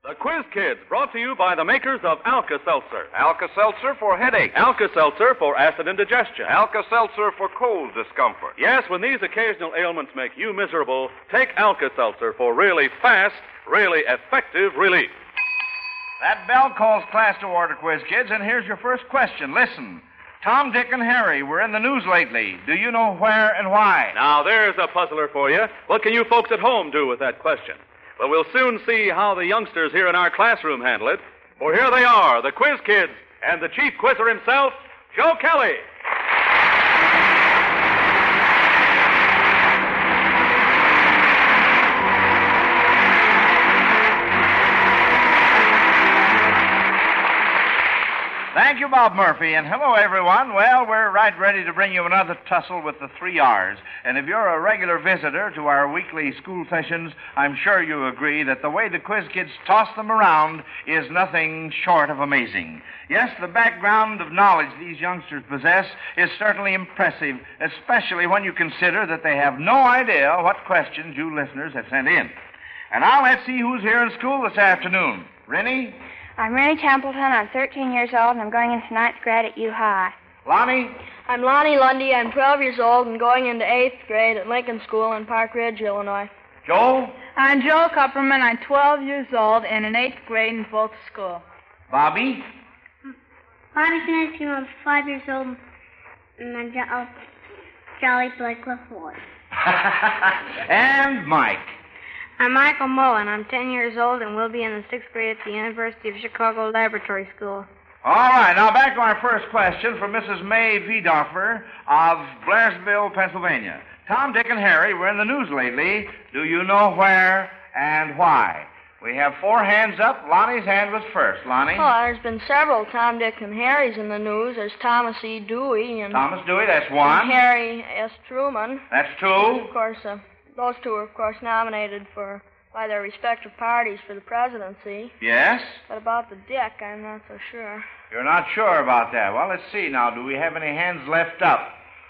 The Quiz Kids, brought to you by the makers of Alka-Seltzer. Alka-Seltzer for headache. Alka-Seltzer for acid indigestion. Alka-Seltzer for cold discomfort. Yes, when these occasional ailments make you miserable, take Alka-Seltzer for really fast, really effective relief. That bell calls class to order, Quiz Kids, and here's your first question. Listen. Tom, Dick, and Harry were in the news lately. Do you know where and why? Now, there's a puzzler for you. What can you folks at home do with that question? Well, we'll soon see how the youngsters here in our classroom handle it. For here they are, the Quiz Kids, and the chief quizzer himself, Joe Kelly. Thank you, Bob Murphy, and hello, everyone. Well, we're right ready to bring you another tussle with the 3 R's. And if you're a regular visitor to our weekly school sessions, I'm sure you agree that the way the Quiz Kids toss them around is nothing short of amazing. Yes, the background of knowledge these youngsters possess is certainly impressive, especially when you consider that they have no idea what questions you listeners have sent in. And now let's see who's here in school this afternoon. Rennie? I'm Rennie Templeton. I'm 13 years old, and I'm going into 9th grade at U High. Lonnie? I'm Lonnie Lundy. I'm 12 years old and going into 8th grade at Lincoln School in Park Ridge, Illinois. Joe? I'm Joe Kupperman. I'm 12 years old and in 8th grade in Fulton School. Bobby? Bobby Snitsky. I'm 5 years old, and I'm Jolly Blake LaFoy. And Mike? I'm Michael Mullen. I'm 10 years old and will be in the 6th grade at the University of Chicago Laboratory School. All right, now back to our first question from Mrs. May Wiedoffer of Blairsville, Pennsylvania. Tom, Dick, and Harry were in the news lately. Do you know where and why? We have 4 hands up. Lonnie's hand was first. Lonnie? Oh, there's been several Tom, Dick, and Harrys in the news. There's Thomas E. Dewey and... Thomas Dewey, that's one. And Harry S. Truman. That's 2. And of course, those 2 are, of course, nominated by their respective parties for the presidency. Yes? But about the Dick, I'm not so sure. You're not sure about that. Well, let's see now. Do we have any hands left up?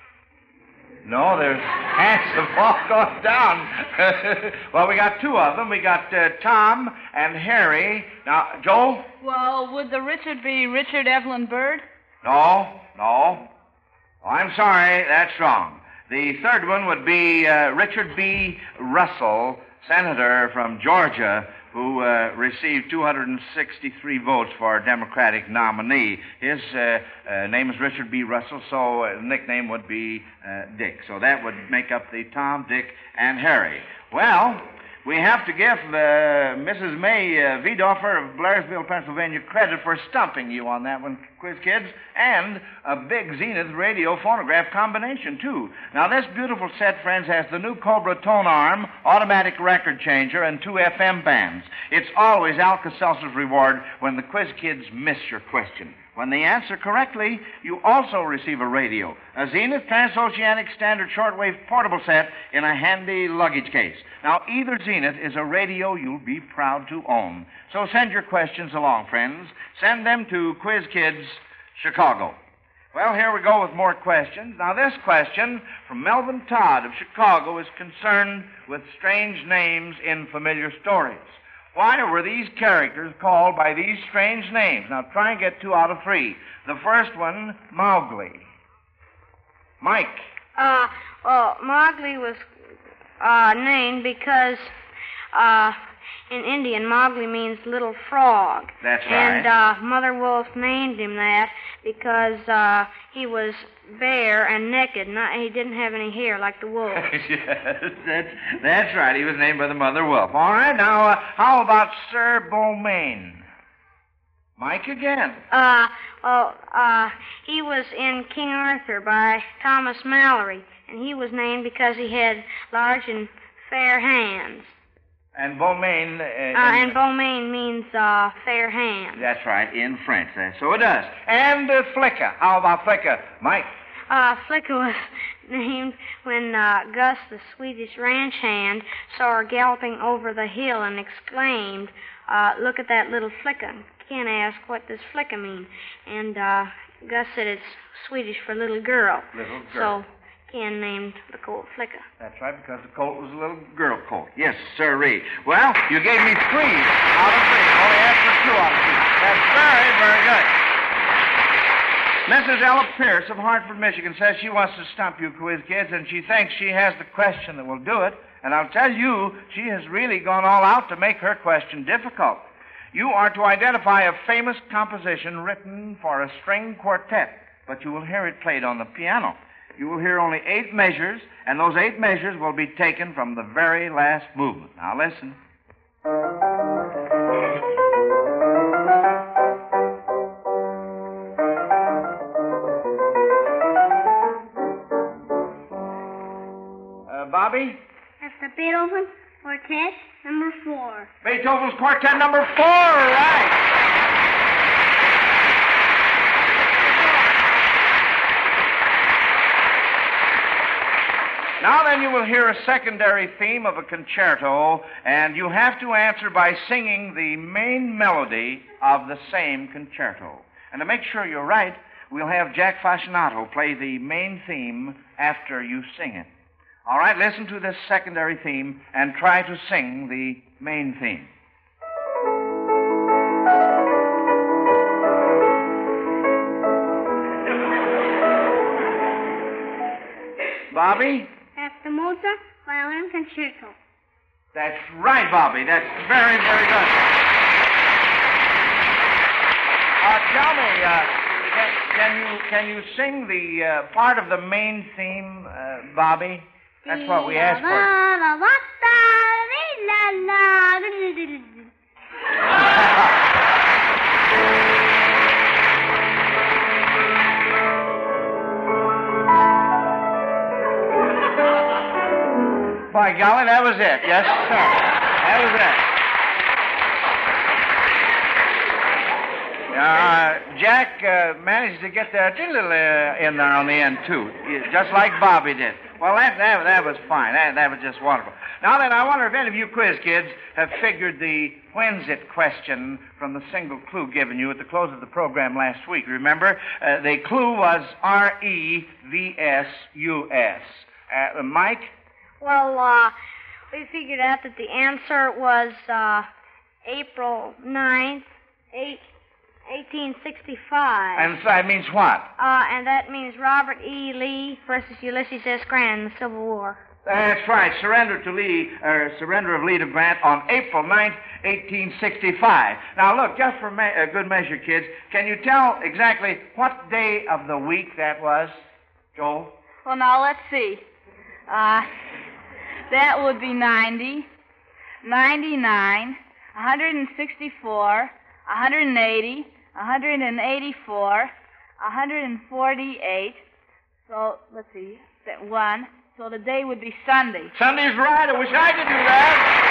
No, there's hands have all gone down. Well, we got 2 of them. We got Tom and Harry. Now, Joe? Well, would the Richard be Richard Evelyn Byrd? No. Oh, I'm sorry. That's wrong. The third one would be Richard B. Russell, senator from Georgia, who received 263 votes for our Democratic nominee. His name is Richard B. Russell, so the nickname would be Dick. So that would make up the Tom, Dick, and Harry. Well, we have to give Mrs. May Wiedoffer of Blairsville, Pennsylvania, credit for stumping you on that one, Quiz Kids, and a big Zenith radio phonograph combination, too. Now, this beautiful set, friends, has the new Cobra tone arm, automatic record changer, and 2 FM bands. It's always Alka-Seltzer's reward when the Quiz Kids miss your question. When they answer correctly, you also receive a radio, a Zenith Transoceanic Standard Shortwave portable set in a handy luggage case. Now, either Zenith is a radio you'll be proud to own. So send your questions along, friends. Send them to Quiz Kids, Chicago. Well, here we go with more questions. Now, this question from Melvin Todd of Chicago is concerned with strange names in familiar stories. Why were these characters called by these strange names? Now, try and get 2 out of 3. The first one, Mowgli. Mike. Mowgli was named because in Indian, Mowgli means little frog. That's right. And Mother Wolf named him that because he was bare and naked. He didn't have any hair like the wolf. Yes, that's right. He was named by the Mother Wolf. All right, now, how about Sir Beaumains? Mike again. He was in King Arthur by Thomas Malory, and he was named because he had large and fair hands. And Beaumains... and Beaumains means fair hands. That's right, in French. So it does. And Flicka. How about Flicka? Mike? Flicka was named when Gus, the Swedish ranch hand, saw her galloping over the hill and exclaimed, look at that little Flicka. Ken asked, what does Flicka mean? And Gus said it's Swedish for little girl. Little girl. So Ken named the colt Flicka. That's right, because the colt was a little girl colt. Yes, sirree. Well, you gave me 3 out of 3. Only Mrs. Ella Pierce of Hartford, Michigan says she wants to stump you quiz kids, and she thinks she has the question that will do it. And I'll tell you, she has really gone all out to make her question difficult. You are to identify a famous composition written for a string quartet, but you will hear it played on the piano. You will hear only 8 measures, and those 8 measures will be taken from the very last movement. Now listen. Bobby? That's the Beethoven Quartet number 4. Beethoven's Quartet number 4, right. Now then, you will hear a secondary theme of a concerto, and you have to answer by singing the main melody of the same concerto. And to make sure you're right, we'll have Jack Fascinato play the main theme after you sing it. All right, listen to this secondary theme and try to sing the main theme. Bobby? That's the Mozart Violin Concerto. That's right, Bobby. That's very, very good. Tell me, can you sing the part of the main theme, Bobby? That's what we asked for. By golly, that was it. Yes, sir. That was it. Jack managed to get that little in there on the end, too, just like Bobby did. Well, that was fine. That was just wonderful. Now then, I wonder if any of you quiz kids have figured the when's it question from the single clue given you at the close of the program last week. Remember, the clue was REVSUS. Mike? Well, we figured out that the answer was April 9th, 1865. And so that means what? And that means Robert E. Lee versus Ulysses S. Grant in the Civil War. That's right. Surrender of Lee to Grant on April 9th, 1865. Now, look, just for good measure, kids, can you tell exactly what day of the week that was, Joel? Well, now, let's see. That would be 90, 99, 164, 180, 184, 148. So, let's see, that 1. So the day would be Sunday. Sunday's right. I wish I could do that.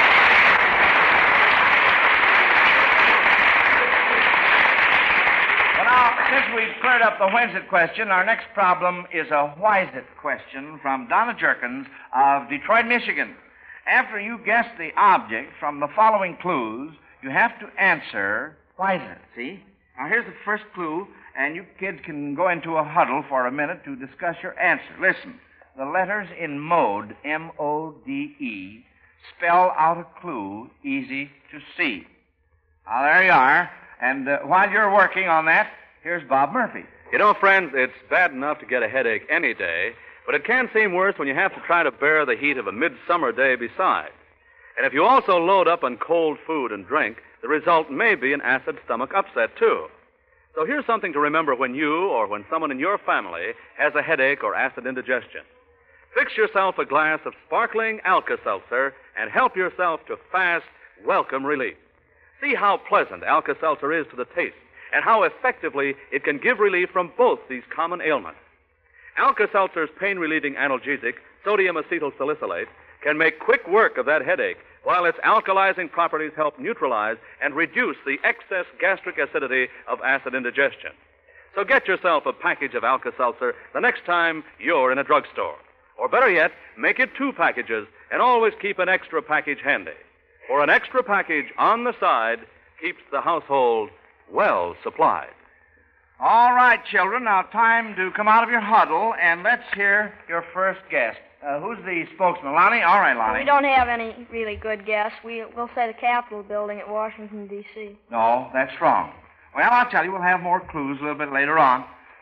Well, now, since we've cleared up the when's it question, our next problem is a why's it question from Donna Jerkins of Detroit, Michigan. After you guess the object from the following clues, you have to answer why's it, see? Now, here's the first clue, and you kids can go into a huddle for a minute to discuss your answer. Listen. The letters in mode, M-O-D-E, spell out a clue easy to see. Now, there you are. And while you're working on that, here's Bob Murphy. You know, friends, it's bad enough to get a headache any day, but it can seem worse when you have to try to bear the heat of a midsummer day besides. And if you also load up on cold food and drink, the result may be an acid stomach upset, too. So here's something to remember when you or when someone in your family has a headache or acid indigestion. Fix yourself a glass of sparkling Alka-Seltzer and help yourself to fast, welcome relief. See how pleasant Alka-Seltzer is to the taste and how effectively it can give relief from both these common ailments. Alka-Seltzer's pain-relieving analgesic, sodium acetylsalicylate, can make quick work of that headache, while its alkalizing properties help neutralize and reduce the excess gastric acidity of acid indigestion. So get yourself a package of Alka-Seltzer the next time you're in a drugstore. Or better yet, make it 2 packages and always keep an extra package handy. For an extra package on the side keeps the household well supplied. All right, children, now time to come out of your huddle, and let's hear your first guest. Who's the spokesman? Lonnie? All right, Lonnie. We don't have any really good guess. We'll say the Capitol building at Washington, D.C. No, that's wrong. Well, I'll tell you, we'll have more clues a little bit later on.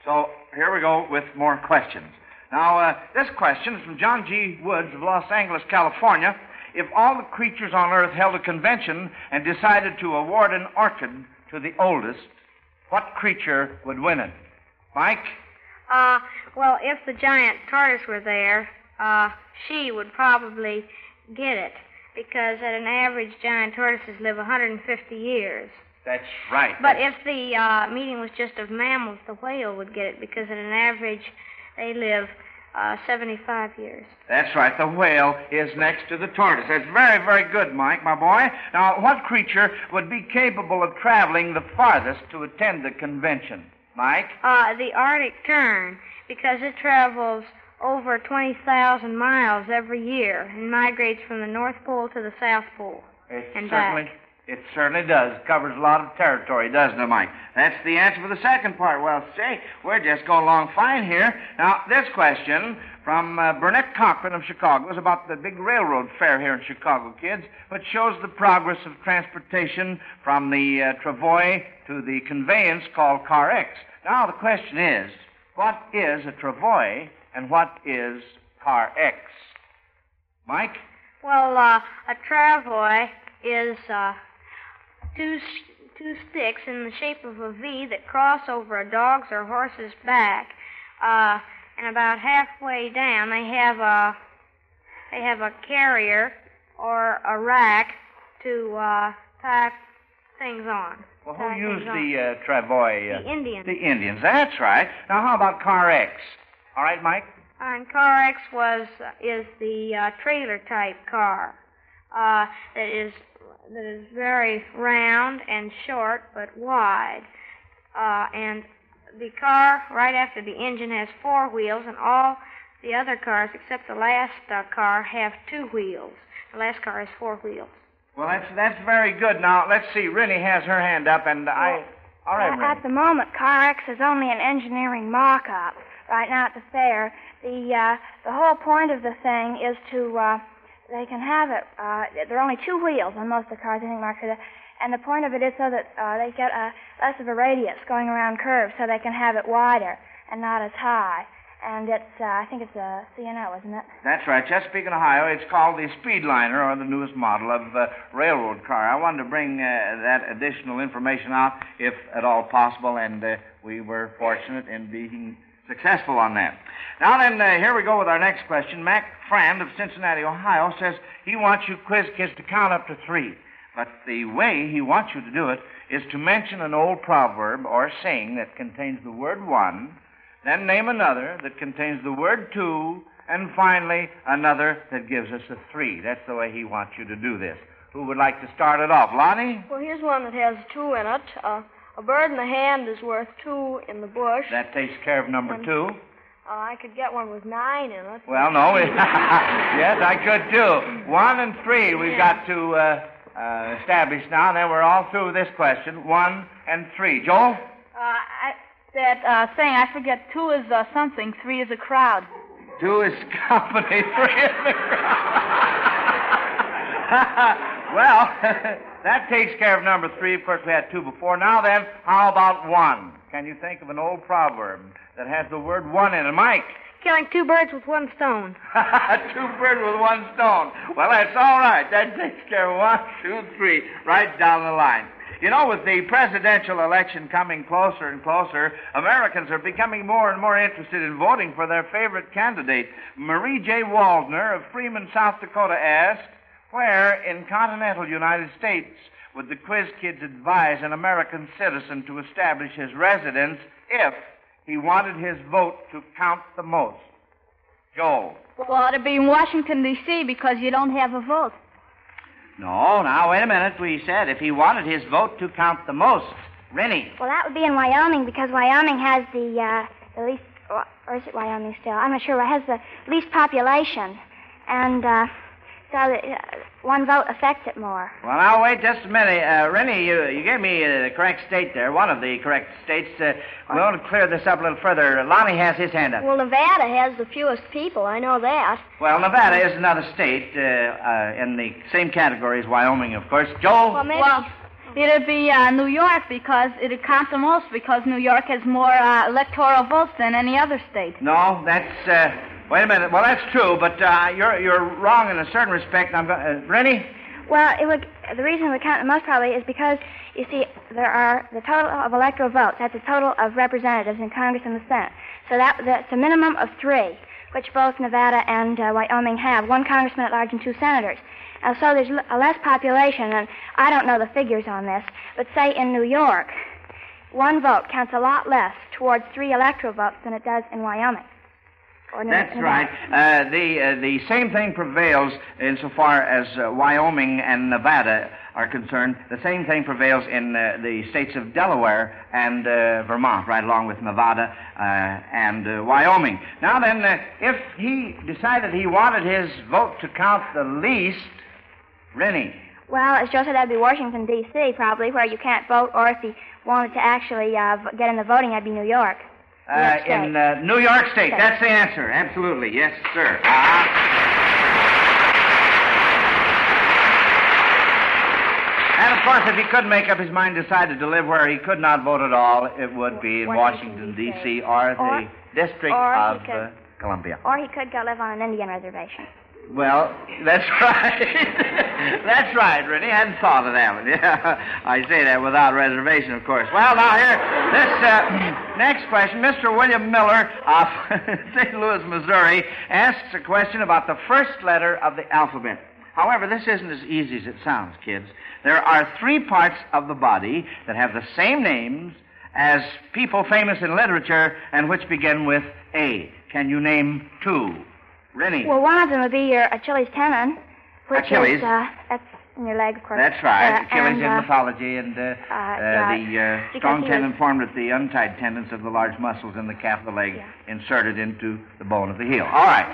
So here we go with more questions. Now, this question is from John G. Woods of Los Angeles, California. If all the creatures on Earth held a convention and decided to award an orchid to the oldest, what creature would win it? Mike? Well, if the giant tortoise were there, she would probably get it, because at an average, giant tortoises live 150 years. That's right. But if the meeting was just of mammals, the whale would get it, because at an average, they live 75 years. That's right. The whale is next to the tortoise. That's very, very good, Mike, my boy. Now, what creature would be capable of traveling the farthest to attend the convention? Mike? The Arctic tern, because it travels over 20,000 miles every year and migrates from the North Pole to the South Pole and back. It certainly does. It covers a lot of territory, doesn't it, Mike? That's the answer for the second part. Well, say, we're just going along fine here. Now, this question from Burnett Cochran of Chicago is about the big railroad fair here in Chicago, kids, which shows the progress of transportation from the travoy to the conveyance called Car X. Now, the question is, what is a travoy and what is Car X? Mike? Well, a travoy is two sticks in the shape of a V that cross over a dog's or horse's back, and about halfway down they have a carrier or a rack to tie things on. Well, who used the travoy? The Indians. The Indians, that's right. Now, how about Car X? All right, Mike? And Car X is the trailer type car that is very round and short but wide. And the car right after the engine has 4 wheels, and all the other cars except the last car have 2 wheels. The last car has 4 wheels. Well, that's very good. Now, let's see. Rennie has her hand up, and all right, Rennie. At the moment, Car X is only an engineering mock-up. Right now at the fair, the whole point of the thing is to they can have it. There are only 2 wheels on most of the cars, I think, Mark said. And the point of it is so that they get less of a radius going around curves, so they can have it wider and not as high. And it's, I think it's a C&O, isn't it? That's right. Chesapeake, Ohio. It's called the Speedliner, or the newest model of railroad car. I wanted to bring that additional information out, if at all possible, and we were fortunate in being successful on that. Now then, here we go with our next question. Mac Frand of Cincinnati, Ohio, says he wants you quiz kids to count up to 3. But the way he wants you to do it is to mention an old proverb or saying that contains the word 1, then name another that contains the word 2, and finally another that gives us a 3. That's the way he wants you to do this. Who would like to start it off? Lonnie? Well, here's one that has 2 in it. A bird in the hand is worth 2 in the bush. That takes care of number 2. I could get one with 9 in it. Well, no. Yes, I could too. 1 and 3 we've got to establish now, and then we're all through this question. 1 and 3. Joel? That saying, I forget, 2 is something, 3 is a crowd. 2 is company, 3 is the crowd. Well, that takes care of number 3. Of course, we had 2 before. Now then, how about 1? Can you think of an old proverb that has the word 1 in it? Mike? Killing 2 birds with 1 stone. 2 birds with 1 stone. Well, that's all right. That takes care of 1, 2, 3, right down the line. You know, with the presidential election coming closer and closer, Americans are becoming more and more interested in voting for their favorite candidate. Marie J. Waldner of Freeman, South Dakota asked, where in continental United States would the quiz kids advise an American citizen to establish his residence if he wanted his vote to count the most? Joel? Well, it'd be in Washington, D.C., because you don't have a vote. No, now, wait a minute. We said if he wanted his vote to count the most. Rennie? Well, that would be in Wyoming, because Wyoming has the least, or is it Wyoming still? I'm not sure. It has the least population. And so one vote affects it more. Well, now, wait just a minute. Rennie, you gave me the correct state there, one of the correct states. We want to clear this up a little further. Lonnie has his hand up. Well, Nevada has the fewest people. I know that. Well, Nevada is another state in the same category as Wyoming, of course. Joel? Well, maybe. It'd be New York because it'd count the most because New York has more electoral votes than any other state. No, that's... wait a minute. Well, that's true, but you're wrong in a certain respect. Rennie? Well, the reason we count the most probably is because, you see, there are the total of electoral votes. That's the total of representatives in Congress and the Senate. So that's a minimum of 3, which both Nevada and Wyoming have. 1 congressman at large and 2 senators. So there's a less population, and I don't know the figures on this, but say in New York, 1 vote counts a lot less towards 3 electoral votes than it does in Wyoming. That's right. The same thing prevails insofar as Wyoming and Nevada are concerned. The same thing prevails in the states of Delaware and Vermont, right along with Nevada and Wyoming. Now then, if he decided he wanted his vote to count the least, Rennie. Well, as Joe said, that'd be Washington, D.C., probably, where you can't vote, or if he wanted to actually get in the voting, that'd be New York. In New York State. That's the answer. Absolutely. Yes, sir. And, of course, if he could make up his mind, decided to live where he could not vote at all, it would be in Washington, D.C., or the District of Columbia. Or he could go live on an Indian reservation. Well, that's right. That's right, Rennie. I hadn't thought of that one. Yeah, I say that without reservation, of course. Well, now here, this next question, Mr. William Miller of St. Louis, Missouri, asks a question about the first letter of the alphabet. However, this isn't as easy as it sounds, kids. There are 3 parts of the body that have the same names as people famous in literature and which begin with A. Can you name 2? Rennie. Well, one of them would be your Achilles tendon, which Achilles. is that's in your leg, of course. That's right. Achilles in mythology, and the strong tendon formed at the untied tendons of the large muscles in the calf of the leg inserted into the bone of the heel. All right.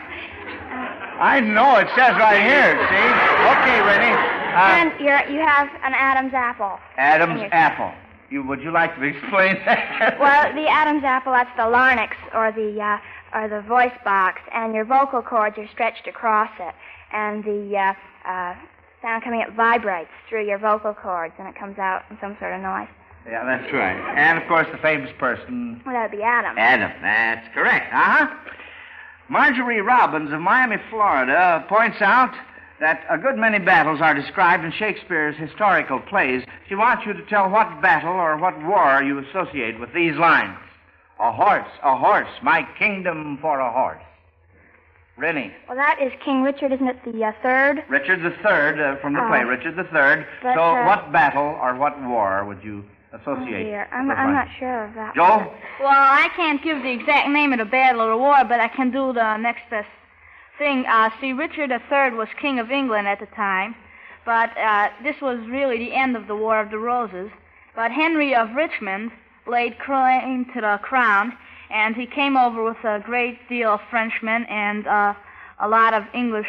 I know it says right here. See? Okay, Rennie. And you have an Adam's apple. Adam's apple. Would you like to explain that? Well, the Adam's apple, that's the larynx, or the voice box, and your vocal cords are stretched across it, and the sound coming out vibrates through your vocal cords, and it comes out in some sort of noise. Yeah, that's right. And, of course, the famous person... Well, that would be Adam. Adam, that's correct. Uh-huh. Marjorie Robbins of Miami, Florida, points out that a good many battles are described in Shakespeare's historical plays. She wants you to tell what battle or what war you associate with these lines. A horse, my kingdom for a horse. Rennie. Well, that is King Richard, isn't it, the third? Richard the Third, from the play, Richard the Third. But, so what battle or what war would you associate? Oh, dear. I'm not sure of that. Joe? Well, I can't give the exact name of the battle or the war, but I can do the next best thing. See, Richard III was King of England at the time, but this was really the end of the War of the Roses. But Henry of Richmond laid claim to the crown, and he came over with a great deal of Frenchmen and a lot of English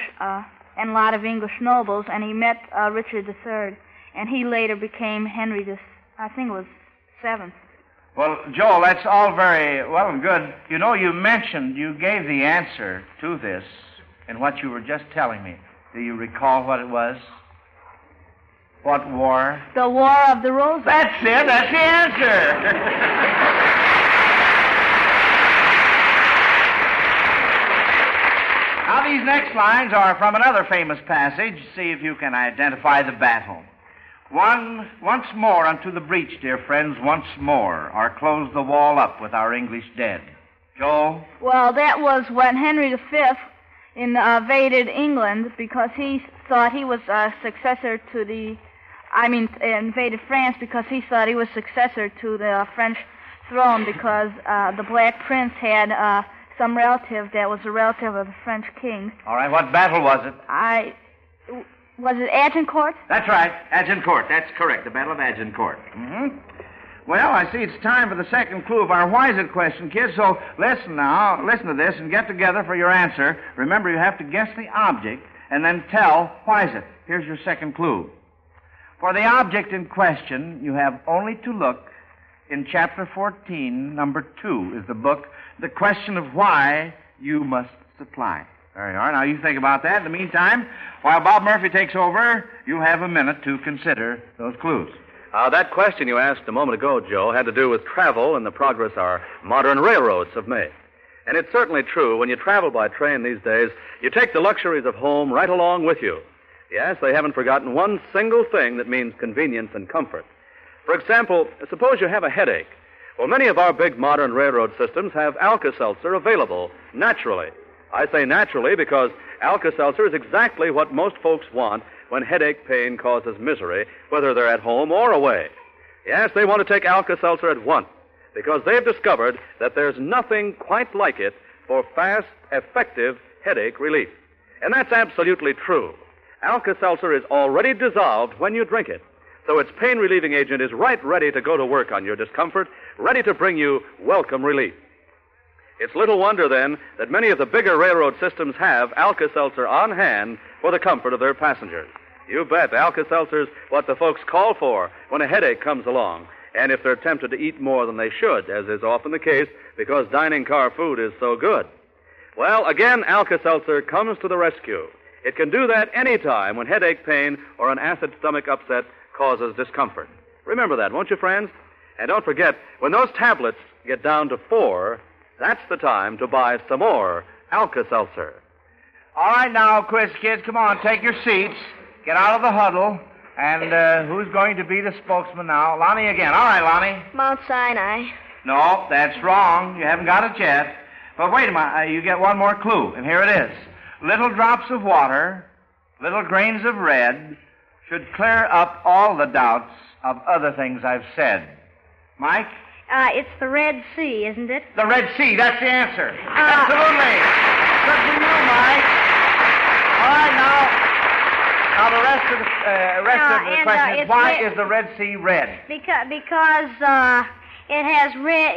nobles, and he met Richard III, and he later became Henry VII. Well, Joel, that's all very well and good. You know, you gave the answer to this in what you were just telling me. Do you recall what it was? What war? The War of the Roses. That's it. That's the answer. Now, these next lines are from another famous passage. See if you can identify the battle. Once more unto the breach, dear friends, once more, or close the wall up with our English dead. Joe? Well, that was when Henry V invaded England because he thought he was a successor to invaded France because he thought he was successor to the French throne because the Black Prince had some relative that was a relative of the French king. All right, what battle was it? Was it Agincourt? That's right, Agincourt. That's correct, the Battle of Agincourt. Mm-hmm. Well, I see it's time for the second clue of our Why Is It question, kids, so listen to this and get together for your answer. Remember, you have to guess the object and then tell why is it. Here's your second clue. For the object in question, you have only to look in Chapter 14, number 2 is the book, The Question of Why You Must Supply. There you are. Now, you think about that. In the meantime, while Bob Murphy takes over, you have a minute to consider those clues. That question you asked a moment ago, Joe, had to do with travel and the progress our modern railroads have made. And it's certainly true, when you travel by train these days, you take the luxuries of home right along with you. Yes, they haven't forgotten one single thing that means convenience and comfort. For example, suppose you have a headache. Well, many of our big modern railroad systems have Alka-Seltzer available naturally. I say naturally because Alka-Seltzer is exactly what most folks want when headache pain causes misery, whether they're at home or away. Yes, they want to take Alka-Seltzer at once because they've discovered that there's nothing quite like it for fast, effective headache relief. And that's absolutely true. Alka-Seltzer is already dissolved when you drink it, so its pain-relieving agent is right ready to go to work on your discomfort, ready to bring you welcome relief. It's little wonder, then, that many of the bigger railroad systems have Alka-Seltzer on hand for the comfort of their passengers. You bet, Alka-Seltzer's what the folks call for when a headache comes along, and if they're tempted to eat more than they should, as is often the case because dining car food is so good. Well, again, Alka-Seltzer comes to the rescue. It can do that any time when headache pain or an acid stomach upset causes discomfort. Remember that, won't you, friends? And don't forget, when those tablets get down to 4, that's the time to buy some more Alka-Seltzer. All right, now, quiz kids, come on, take your seats. Get out of the huddle. And who's going to be the spokesman now? Lonnie again. All right, Lonnie. Mount Sinai. No, that's wrong. You haven't got it yet. But wait a minute. You get one more clue, and here it is. Little drops of water, little grains of red, should clear up all the doubts of other things I've said. Mike? It's the Red Sea, isn't it? The Red Sea, that's the answer. Absolutely. Good for you, Mike. All right, now the rest of the question is, why is the Red Sea red? Because it has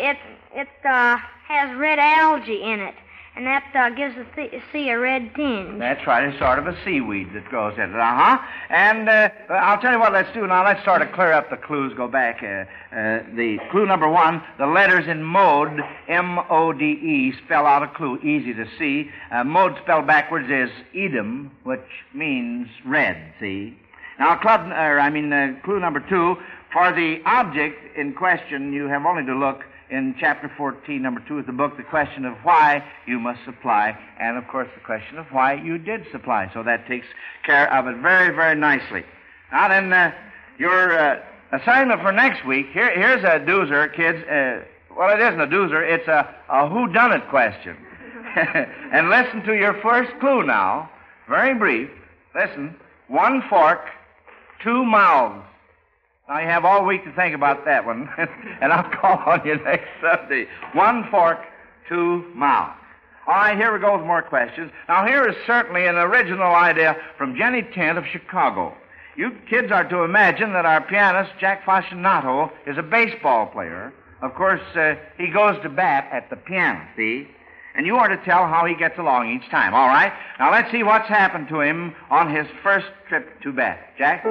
red algae in it, and that gives the sea a red tinge. That's right. It's sort of a seaweed that grows in it. And I'll tell you what let's do now. Let's sort of clear up the clues, go back. The clue number 1, the letters in mode, M-O-D-E, spell out a clue, easy to see. Mode spelled backwards is Edom, which means red, see? Now, clue number 2, for the object in question, you have only to look in Chapter 14, number 2 of the book, the question of why you must supply, and, of course, the question of why you did supply. So that takes care of it very, very nicely. Now, then, your assignment for next week, here's a doozer, kids. Well, it isn't a doozer. It's a whodunit question. And listen to your first clue now. Very brief. Listen. 1 fork, 2 mouths. Now, you have all week to think about that one, and I'll call on you next Sunday. 1 fork, 2 mouths. All right, here we go with more questions. Now, here is certainly an original idea from Jenny Tent of Chicago. You kids are to imagine that our pianist, Jack Fascinato, is a baseball player. Of course, he goes to bat at the piano, see? And you are to tell how he gets along each time, all right? Now, let's see what's happened to him on his first trip to bat. Jack?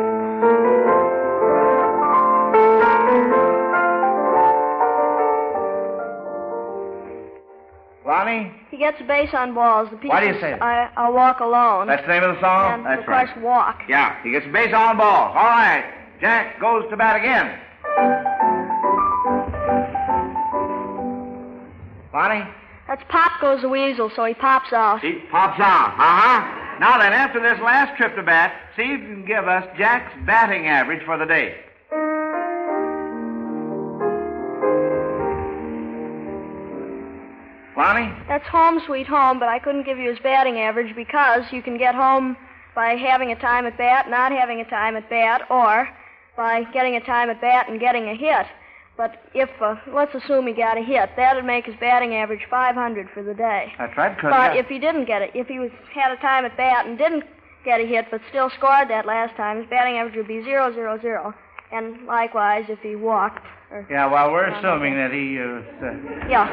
Lonnie? He gets a base on balls. The Why do you say that? I'll walk alone. That's the name of the song? And That's of course, right. walk. Yeah, he gets a base on balls. All right. Jack goes to bat again. Lonnie? That's Pop Goes the Weasel, so he pops out. He pops out. Now then, after this last trip to bat, see if you can give us Jack's batting average for the day. Lonnie? That's Home Sweet Home, but I couldn't give you his batting average because you can get home by having a time at bat, not having a time at bat, or by getting a time at bat and getting a hit. But if, let's assume he got a hit, that would make his batting average 500 for the day. That's right. But if he didn't get it, if he had a time at bat and didn't get a hit but still scored that last time, his batting average would be 0-0-0. And likewise, if he walked. Yeah, well, we're assuming that he was... Yeah,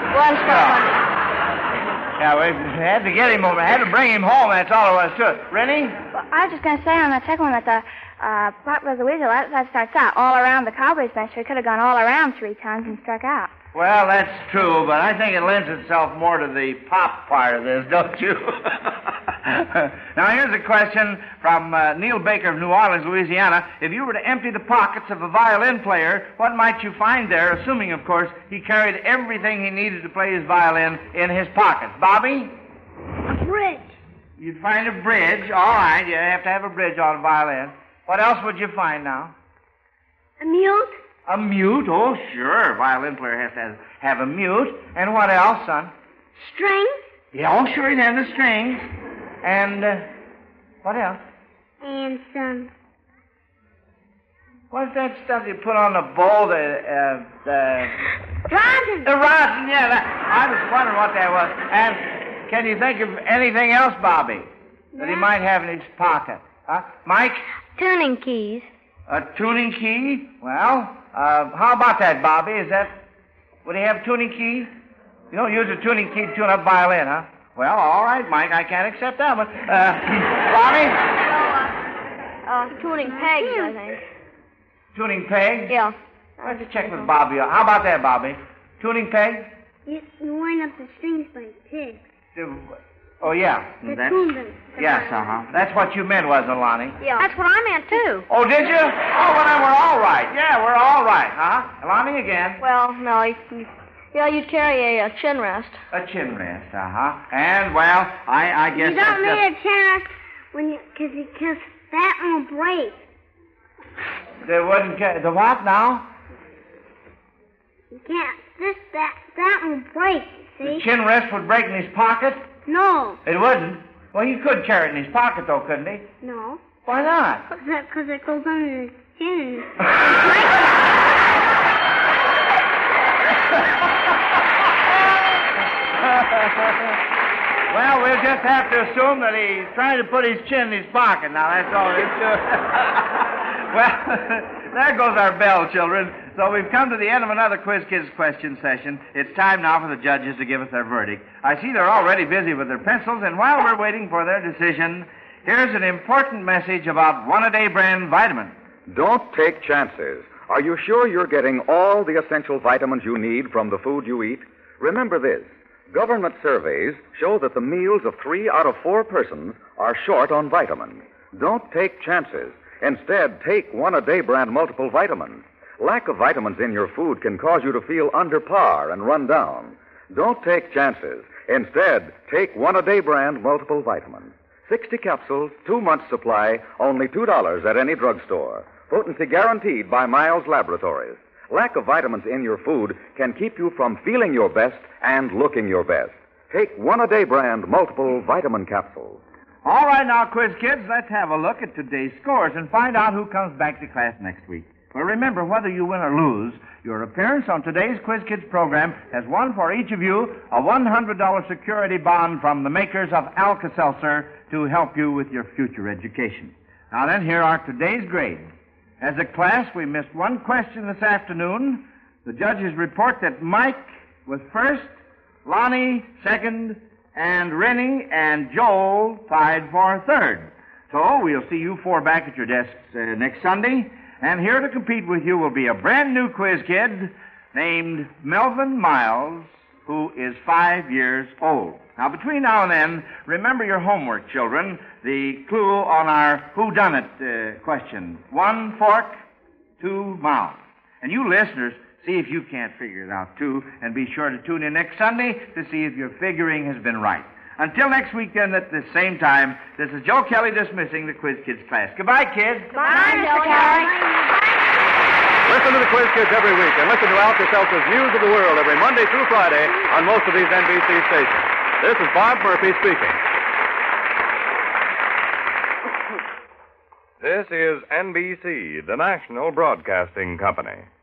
1 Yeah, we had to get him over. Had to bring him home, that's all there was to it. Rennie? Well, I was just going to say on that second one that the Pop Goes the Weasel, that starts out all around the Cowboys bench. So he could have gone all around 3 times and struck out. Well, that's true, but I think it lends itself more to the pop part of this, don't you? Now, here's a question from Neil Baker of New Orleans, Louisiana. If you were to empty the pockets of a violin player, what might you find there, assuming, of course, he carried everything he needed to play his violin in his pockets? Bobby? A bridge. You'd find a bridge. All right, you have to have a bridge on a violin. What else would you find now? A mute. A mute? Oh, sure. A violin player has to have a mute. And what else, son? String. Yeah, oh, sure, he'd have the strings. And what else? And some. What's that stuff you put on the bowl? The Rosin. The rosin, yeah. I was wondering what that was. And can you think of anything else, Bobby, that he might have in his pocket? Huh? Mike? Tuning keys. A tuning key? Well, how about that, Bobby? Would he have a tuning key? You don't use a tuning key to tune up violin, huh? Well, all right, Mike, I can't accept that one. Bobby? Tuning pegs, I think. Tuning peg? Yeah. Why don't you check with Bobby? How about that, Bobby? Tuning peg? You wind up the strings like pigs. Oh, yeah. Tune them. Yes, That's what you meant, wasn't it, Lonnie? Yeah. That's what I meant, too. Oh, did you? Oh, well, then we're all right. Yeah, we're all right, huh? Lonnie again. Well, no, you'd carry a chin rest. A chin rest, And, well, I guess You don't need a chin rest because that won't break. They wouldn't get... The what now? You can't... That won't break, see? The chin rest would break in his pocket? No. It wouldn't? Well, he could carry it in his pocket, though, couldn't he? No. Why not? Because it goes under his chin. Well, we'll just have to assume that he's trying to put his chin in his pocket. Now, that's all it is. Well, there goes our bell, children. So we've come to the end of another Quiz Kids question session. It's time now for the judges to give us their verdict. I see they're already busy with their pencils, and while we're waiting for their decision, here's an important message about One-A-Day brand vitamin. Don't take chances. Are you sure you're getting all the essential vitamins you need from the food you eat? Remember this. Government surveys show that the meals of 3 out of 4 persons are short on vitamins. Don't take chances. Instead, take One-A-Day brand multiple vitamins. Lack of vitamins in your food can cause you to feel under par and run down. Don't take chances. Instead, take One-A-Day brand multiple vitamins. 60 capsules, 2 months supply, only $2 at any drugstore. Potency guaranteed by Miles Laboratories. Lack of vitamins in your food can keep you from feeling your best and looking your best. Take One-A-Day brand multiple vitamin capsules. All right, now, Quiz Kids, let's have a look at today's scores and find out who comes back to class next week. Well, remember, whether you win or lose, your appearance on today's Quiz Kids program has won for each of you a $100 security bond from the makers of Alka-Seltzer to help you with your future education. Now then, here are today's grades. As a class, we missed one question this afternoon. The judges report that Mike was first, Lonnie second, and Rennie and Joel tied for third. So we'll see you 4 back at your desks next Sunday. And here to compete with you will be a brand new quiz kid named Melvin Miles, who is 5 years old. Now, between now and then, remember your homework, children. The clue on our whodunit question. 1 fork, 2 mouths. And you listeners, see if you can't figure it out, too, and be sure to tune in next Sunday to see if your figuring has been right. Until next week, then, at the same time, this is Joe Kelly dismissing the Quiz Kids class. Goodbye, kids. Bye, Mr. Kelly. Listen to the Quiz Kids every week and listen to Alka-Seltzer's News of the World every Monday through Friday on most of these NBC stations. This is Bob Murphy speaking. This is NBC, the national broadcasting company.